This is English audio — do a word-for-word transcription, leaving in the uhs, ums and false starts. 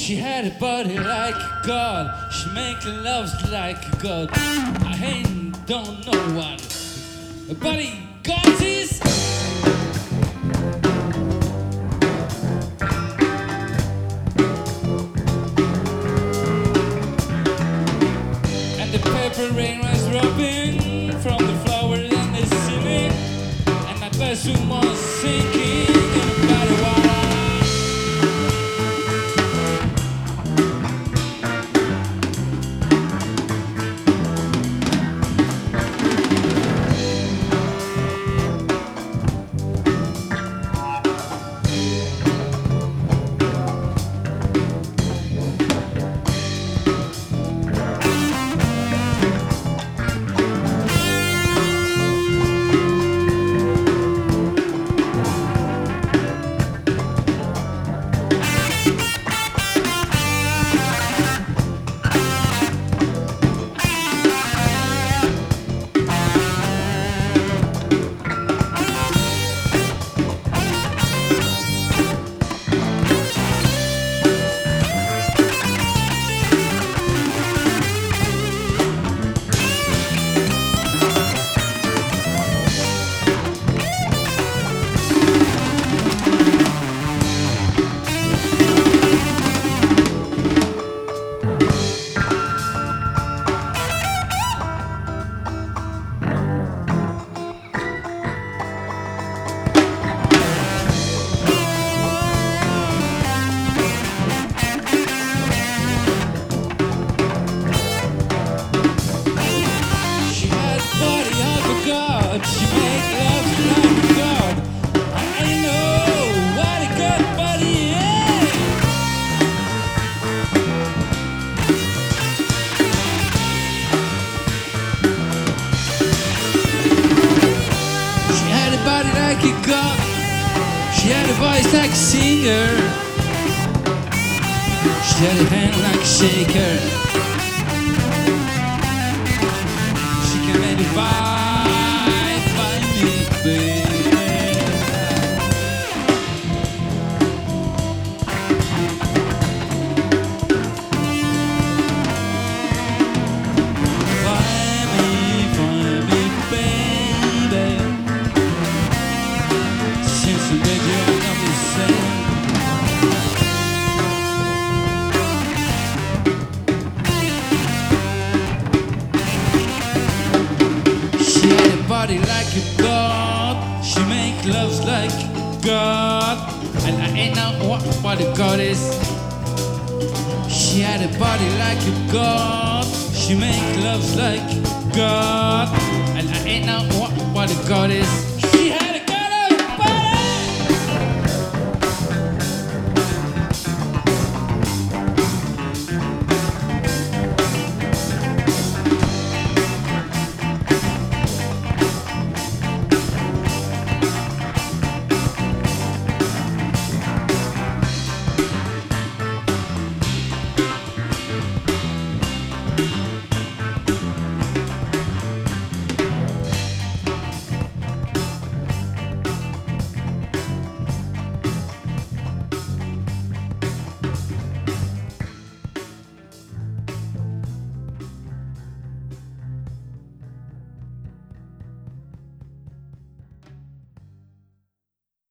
She had a body like God. She make loves like God. I ain't don't know what a body God is. And the purple rain was dropping from the flowers in the ceiling, and that person was sinking in the bloody water. She make love like God. I know what a good body is. She had a body like a God. She had a voice like a singer. She had a hand like a shaker. She can make it vibe. She had a body like a God. She make loves like God. And I ain't know what, what a God is. She had a body like a God. She make loves like God. And I ain't know what, what a God is.